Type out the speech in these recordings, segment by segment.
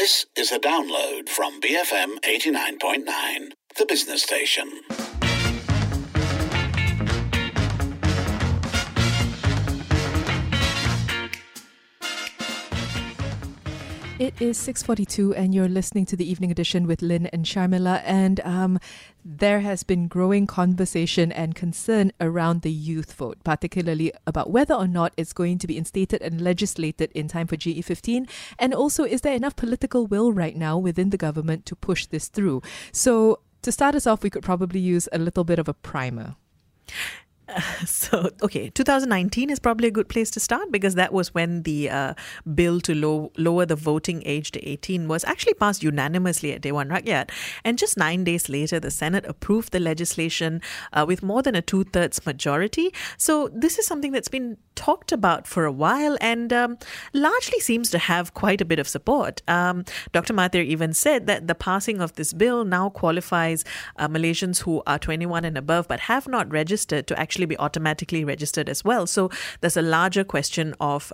This is a download from BFM 89.9, the business station. It is 6:42 and you're listening to the Evening Edition with Lynn and Sharmila, and there has been growing conversation and concern around the youth vote, particularly about whether or not it's going to be instated and legislated in time for GE15, and also is there enough political will right now within the government to push this through. So to start us off, we could probably use a little bit of a primer. 2019 is probably a good place to start because that was when the bill to lower the voting age to 18 was actually passed unanimously at Dewan Rakyat. And just 9 days later, the Senate approved the legislation with more than a 2/3 majority. So this is something that's been talked about for a while and largely seems to have quite a bit of support. Dr. Mahathir even said that the passing of this bill now qualifies Malaysians who are 21 and above but have not registered to actually be automatically registered as well. So there's a larger question of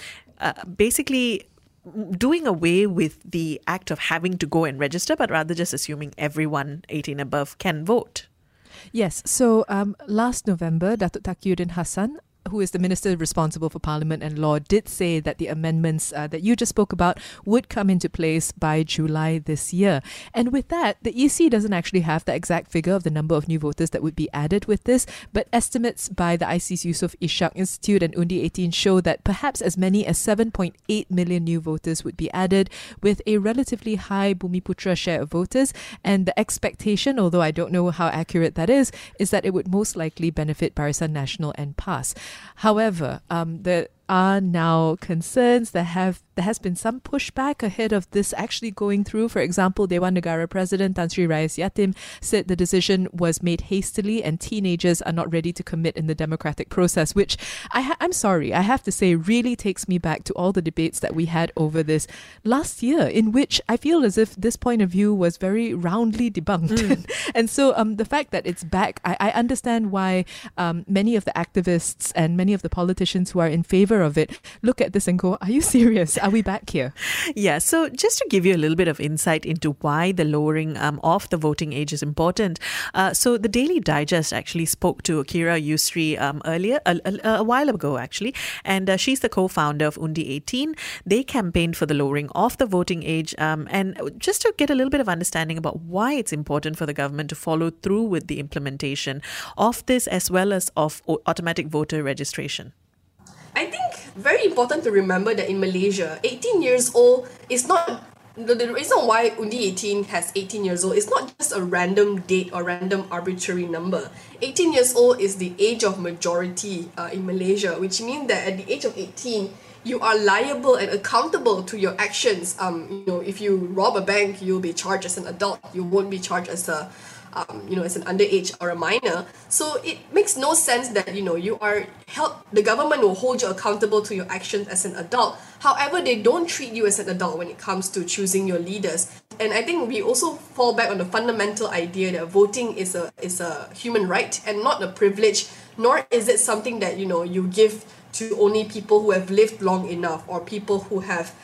basically doing away with the act of having to go and register, but rather just assuming everyone 18 above can vote. Yes, so last November, Datuk Taqiyuddin Hassan, who is the Minister responsible for Parliament and Law, did say that the amendments that you just spoke about would come into place by July this year. And with that, the EC doesn't actually have the exact figure of the number of new voters that would be added with this, but estimates by the ISIS Yusof Ishak Institute and Undi 18 show that perhaps as many as 7.8 million new voters would be added, with a relatively high Bumiputra share of voters. And the expectation, although I don't know how accurate that is that it would most likely benefit Barisan Nasional and PAS. However, there are now concerns. There has been some pushback ahead of this actually going through. For example, Dewan Negara President Tan Sri Rais Yatim said the decision was made hastily and teenagers are not ready to commit in the democratic process, which I'm sorry, I have to say really takes me back to all the debates that we had over this last year, in which I feel as if this point of view was very roundly debunked. And so the fact that it's back, I understand why many of the activists and many of the politicians who are in favor of it look at this and go, are you serious? Are we back here? Yeah, so just to give you a little bit of insight into why the lowering of the voting age is important. So the Daily Digest actually spoke to Kira Yusri earlier, a while ago actually, and she's the co-founder of Undi 18. They campaigned for the lowering of the voting age, and just to get a little bit of understanding about why it's important for the government to follow through with the implementation of this as well as of automatic voter registration. I think very important to remember that in Malaysia, 18 years old is not, the reason why Undi 18 has 18 years old is not just a random date or random arbitrary number. 18 years old is the age of majority in Malaysia, which means that at the age of 18, you are liable and accountable to your actions. If you rob a bank, you'll be charged as an adult. You won't be charged as as an underage or a minor. So it makes no sense that, you are held, the government will hold you accountable to your actions as an adult. However, they don't treat you as an adult when it comes to choosing your leaders. And I think we also fall back on the fundamental idea that voting is a human right and not a privilege, nor is it something that, you give to only people who have lived long enough or people who have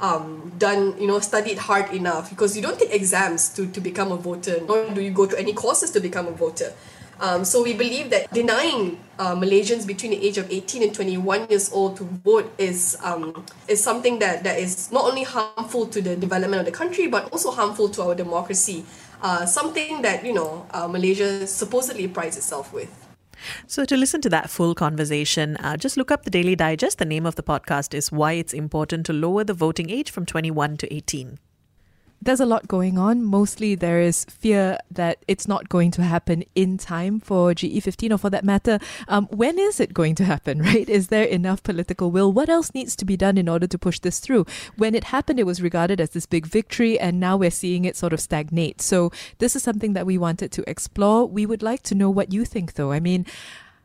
studied hard enough, because you don't take exams to become a voter, nor do you go to any courses to become a voter. So we believe that denying Malaysians between the age of 18 and 21 years old to vote is something that is not only harmful to the development of the country, but also harmful to our democracy. Something that, Malaysia supposedly prides itself with. So to listen to that full conversation, just look up the Daily Digest. The name of the podcast is Why It's Important to Lower the Voting Age from 21 to 18. There's a lot going on. Mostly there is fear that it's not going to happen in time for GE15, or for that matter, when is it going to happen, right? Is there enough political will? What else needs to be done in order to push this through? When it happened, it was regarded as this big victory, and now we're seeing it sort of stagnate. So this is something that we wanted to explore. We would like to know what you think, though. I mean,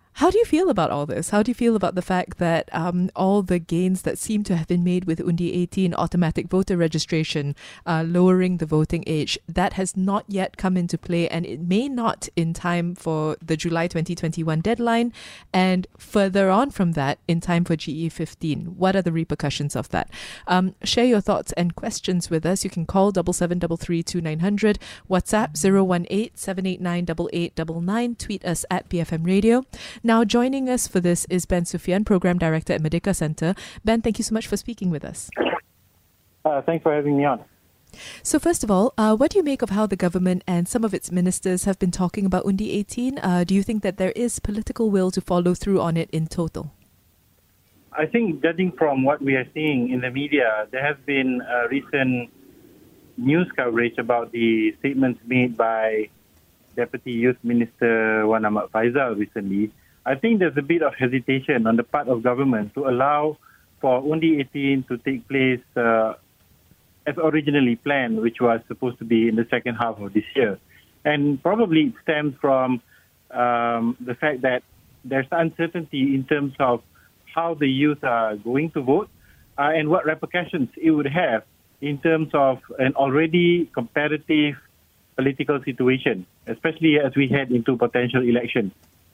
How do you feel about all this? How do you feel about the fact that all the gains that seem to have been made with Undi 18, automatic voter registration, lowering the voting age, that has not yet come into play, and it may not in time for the July 2021 deadline, and further on from that in time for GE 15? What are the repercussions of that? Share your thoughts and questions with us. You can call 7733 2900, WhatsApp 018 789 8899, tweet us at BFM Radio. Now, joining us for this is Ben Sufian, Program Director at Merdeka Centre. Ben, thank you so much for speaking with us. Thanks for having me on. So first of all, what do you make of how the government and some of its ministers have been talking about Undi 18? Do you think that there is political will to follow through on it in total? I think, judging from what we are seeing in the media, there has been recent news coverage about the statements made by Deputy Youth Minister Wan Ahmad Faizal recently. I think there's a bit of hesitation on the part of government to allow for Undi 18 to take place as originally planned, which was supposed to be in the second half of this year. And probably it stems from the fact that there's uncertainty in terms of how the youth are going to vote and what repercussions it would have in terms of an already competitive political situation, especially as we head into potential elections.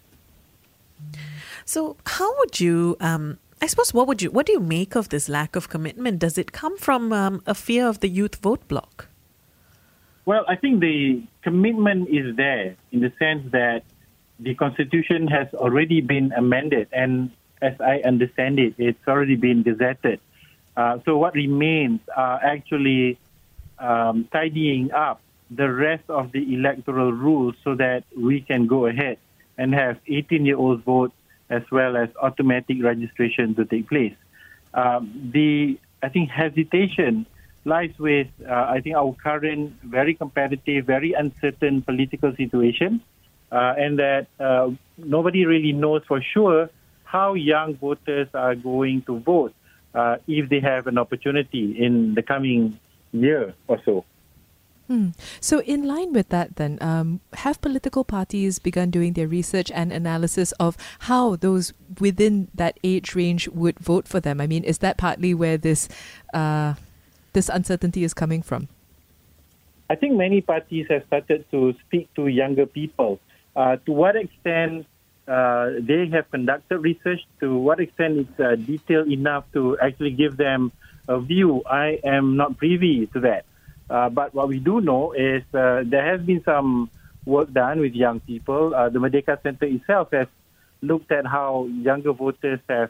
So how would you, I suppose, what do you make of this lack of commitment? Does it come from a fear of the youth vote bloc? Well, I think the commitment is there in the sense that the Constitution has already been amended, and as I understand it, it's already been gazetted. So what remains are actually tidying up the rest of the electoral rules so that we can go ahead and have 18-year-olds vote as well as automatic registration to take place. The hesitation lies with, our current very competitive, very uncertain political situation, and that nobody really knows for sure how young voters are going to vote if they have an opportunity in the coming year or so. So in line with that then, have political parties begun doing their research and analysis of how those within that age range would vote for them? I mean, is that partly where this uncertainty is coming from? I think many parties have started to speak to younger people. To what extent they have conducted research, to what extent it's detailed enough to actually give them a view, I am not privy to that. But what we do know is there has been some work done with young people. The Merdeka Centre itself has looked at how younger voters have,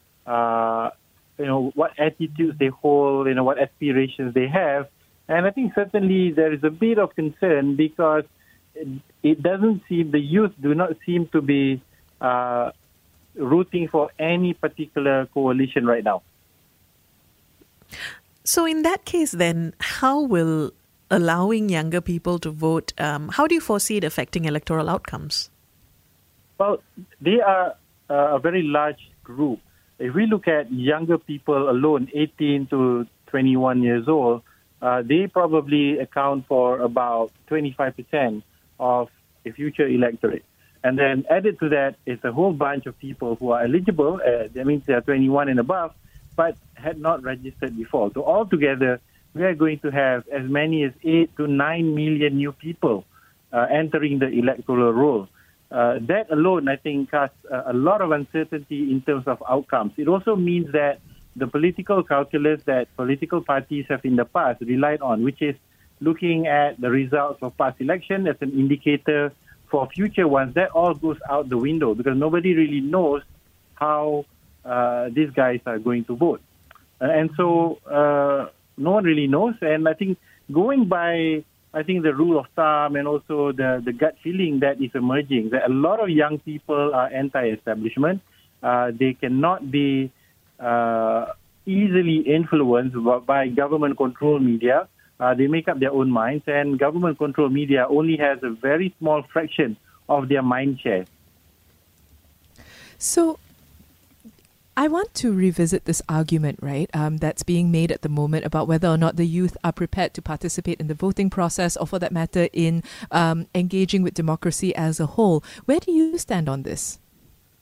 what attitudes they hold, what aspirations they have. And I think certainly there is a bit of concern because it doesn't seem, the youth do not seem to be rooting for any particular coalition right now. So in that case, then, how will allowing younger people to vote, how do you foresee it affecting electoral outcomes? Well, they are a very large group. If we look at younger people alone, 18 to 21 years old, they probably account for about 25% of the future electorate. And then added to that is a whole bunch of people who are eligible, that means they are 21 and above, but had not registered before. So altogether, we are going to have as many as 8 to 9 million new people entering the electoral roll. That alone, I think, casts a lot of uncertainty in terms of outcomes. It also means that the political calculus that political parties have in the past relied on, which is looking at the results of past election as an indicator for future ones, that all goes out the window because nobody really knows how these guys are going to vote. And so no one really knows. And I think going by, the rule of thumb and also the gut feeling that is emerging, that a lot of young people are anti-establishment. They cannot be easily influenced by government-controlled media. They make up their own minds, and government-controlled media only has a very small fraction of their mind share. So I want to revisit this argument, right, that's being made at the moment about whether or not the youth are prepared to participate in the voting process or, for that matter, in engaging with democracy as a whole. Where do you stand on this?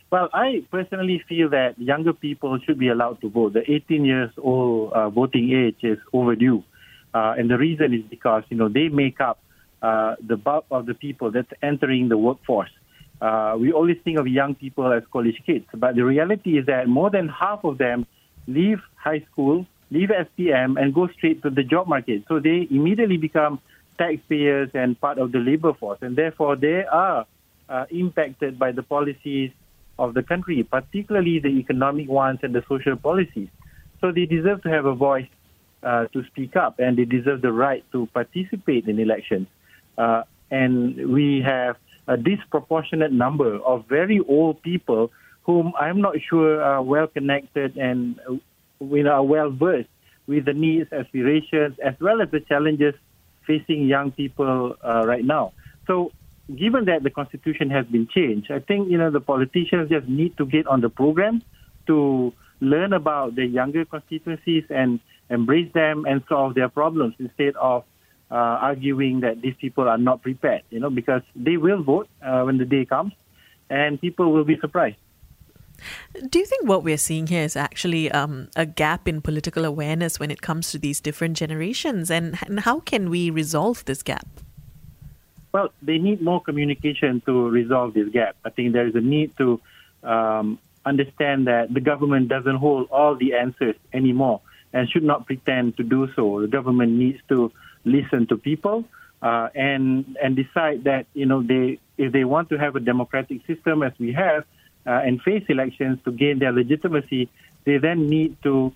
Well, I personally feel that younger people should be allowed to vote. The 18 years old voting age is overdue. And the reason is because, they make up the bulk of the people that's entering the workforce. We always think of young people as college kids, but the reality is that more than half of them leave high school, leave SPM, and go straight to the job market. So they immediately become taxpayers and part of the labor force, and therefore they are impacted by the policies of the country, particularly the economic ones and the social policies. So they deserve to have a voice to speak up, and they deserve the right to participate in elections. And we have a disproportionate number of very old people whom I'm not sure are well connected and are well versed with the needs, aspirations, as well as the challenges facing young people right now. So given that the Constitution has been changed, I think, the politicians just need to get on the program to learn about the younger constituencies and embrace them and solve their problems instead of arguing that these people are not prepared, because they will vote when the day comes and people will be surprised. Do you think what we're seeing here is actually a gap in political awareness when it comes to these different generations? And how can we resolve this gap? Well, they need more communication to resolve this gap. I think there is a need to understand that the government doesn't hold all the answers anymore and should not pretend to do so. The government needs to listen to people and decide that, if they want to have a democratic system as we have and face elections to gain their legitimacy, they then need to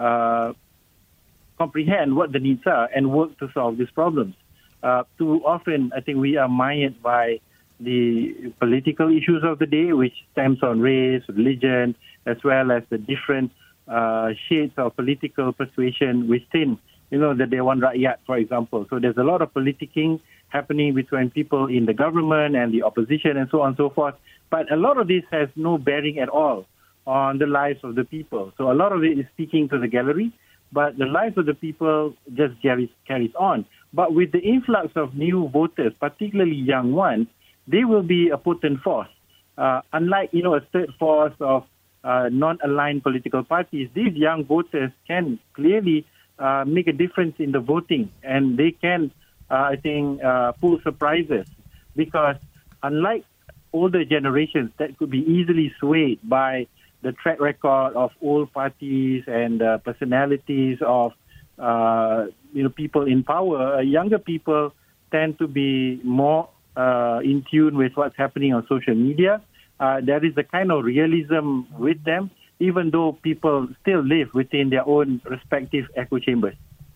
comprehend what the needs are and work to solve these problems. Too often, I think we are mired by the political issues of the day, which stems on race, religion, as well as the different shades of political persuasion within, the Dewan Rakyat, for example. So there's a lot of politicking happening between people in the government and the opposition and so on and so forth. But a lot of this has no bearing at all on the lives of the people. So a lot of it is speaking to the gallery, but the lives of the people just carries on. But with the influx of new voters, particularly young ones, they will be a potent force. Unlike, a third force of non-aligned political parties, these young voters can clearly make a difference in the voting, and they can, pull surprises, because unlike older generations that could be easily swayed by the track record of old parties and personalities of people in power, younger people tend to be more in tune with what's happening on social media. There is a kind of realism with them, even though people still live within their own respective echo chambers.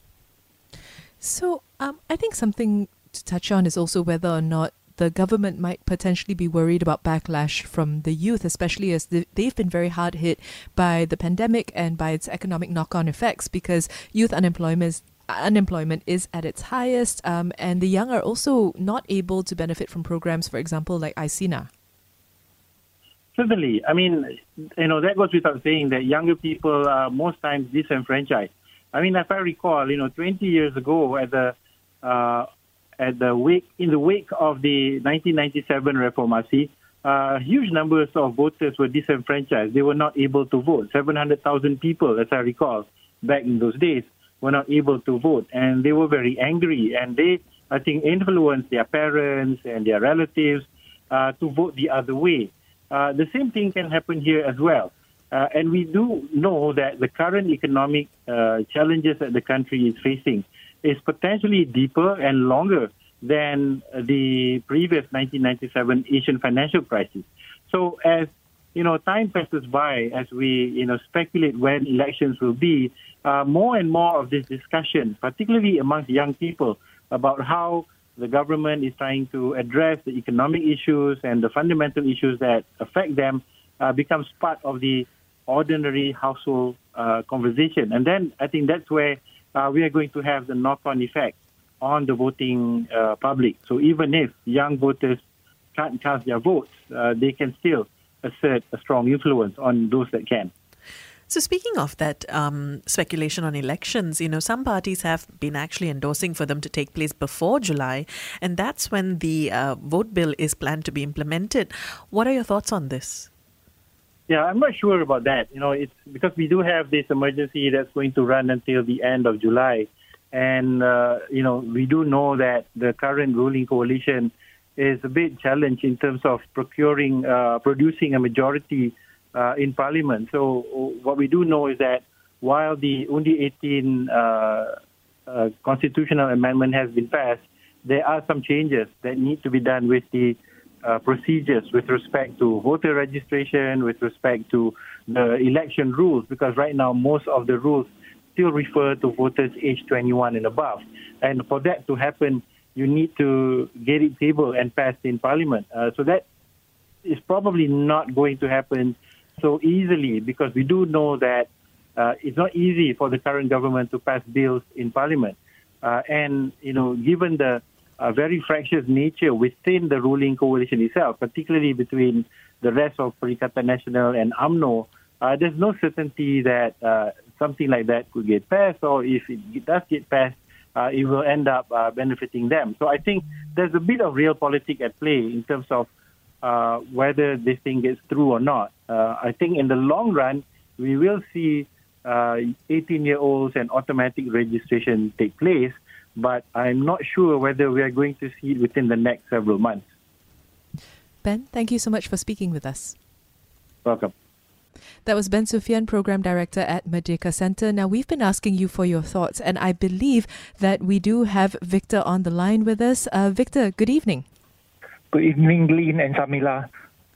So I think something to touch on is also whether or not the government might potentially be worried about backlash from the youth, especially as they've been very hard hit by the pandemic and by its economic knock-on effects, because youth unemployment is at its highest, and the young are also not able to benefit from programs, for example, like ICINA. Certainly. I mean, that goes without saying that younger people are most times disenfranchised. I mean, if I recall, 20 years ago in the wake of the 1997 Reformasi, huge numbers of voters were disenfranchised. They were not able to vote. 700,000 people, as I recall, back in those days, were not able to vote. And they were very angry. And they, I think, influenced their parents and their relatives to vote the other way. The same thing can happen here as well. And we do know that the current economic challenges that the country is facing is potentially deeper and longer than the previous 1997 Asian financial crisis. So as time passes by, as we speculate when elections will be, more and more of this discussion, particularly amongst young people, about how the government is trying to address the economic issues and the fundamental issues that affect them, becomes part of the ordinary household conversation. And then I think that's where we are going to have the knock-on effect on the voting public. So even if young voters can't cast their votes, they can still assert a strong influence on those that can. So speaking of that speculation on elections, some parties have been actually endorsing for them to take place before July, and that's when the vote bill is planned to be implemented. What are your thoughts on this? Yeah, I'm not sure about that. It's because we do have this emergency that's going to run until the end of July. And, we do know that the current ruling coalition is a bit challenged in terms of producing a majority in Parliament. So what we do know is that while the Undi 18 constitutional amendment has been passed, there are some changes that need to be done with the procedures with respect to voter registration, with respect to the election rules, because right now most of the rules still refer to voters aged 21 and above. And for that to happen, you need to get it tabled and passed in Parliament. So that is probably not going to happen so easily, because we do know that it's not easy for the current government to pass bills in Parliament. And, given the very fractious nature within the ruling coalition itself, particularly between the rest of Perikatan Nasional and UMNO, there's no certainty that something like that could get passed, or if it does get passed, it will end up benefiting them. So I think there's a bit of realpolitik at play in terms of whether this thing gets through or not. I think in the long run, we will see 18-year-olds and automatic registration take place, but I'm not sure whether we are going to see it within the next several months. Ben, thank you so much for speaking with us. Welcome. That was Ben Sufian, Program Director at Merdeka Centre. Now, we've been asking you for your thoughts, and I believe that we do have Victor on the line with us. Victor, good evening. Good evening, Lynn and Samila.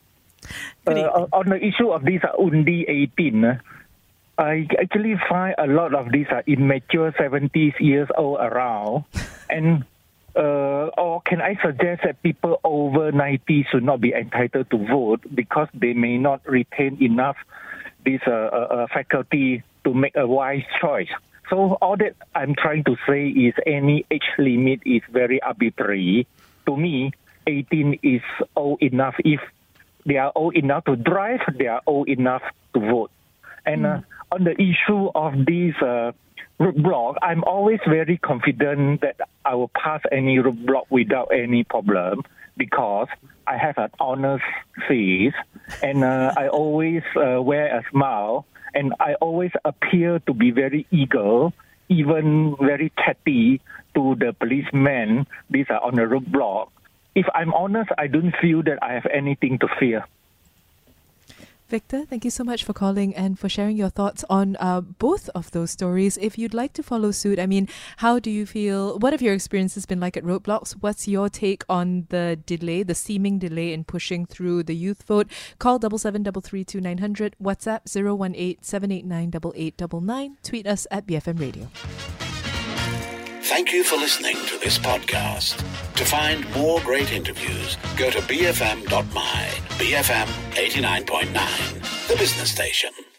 On the issue of this Undi 18, I actually find a lot of these immature 70s years old around, and or can I suggest that people over 90 should not be entitled to vote because they may not retain enough this faculty to make a wise choice. So all that I'm trying to say is any age limit is very arbitrary. To me, 18 is old enough. If they are old enough to drive, they are old enough to vote. And on the issue of this roadblock, I'm always very confident that I will pass any roadblock without any problem because I have an honest face and I always wear a smile and I always appear to be very eager, even very chatty to the policemen. These are on the roadblock. If I'm honest, I don't feel that I have anything to fear. Victor, thank you so much for calling and for sharing your thoughts on both of those stories. If you'd like to follow suit, how do you feel? What have your experiences been like at roadblocks? What's your take on the delay, the seeming delay in pushing through the youth vote? Call 77332900, WhatsApp 018-789-8899, tweet us at BFM Radio. Thank you for listening to this podcast. To find more great interviews, go to bfm.my. BFM 89.9, the business station.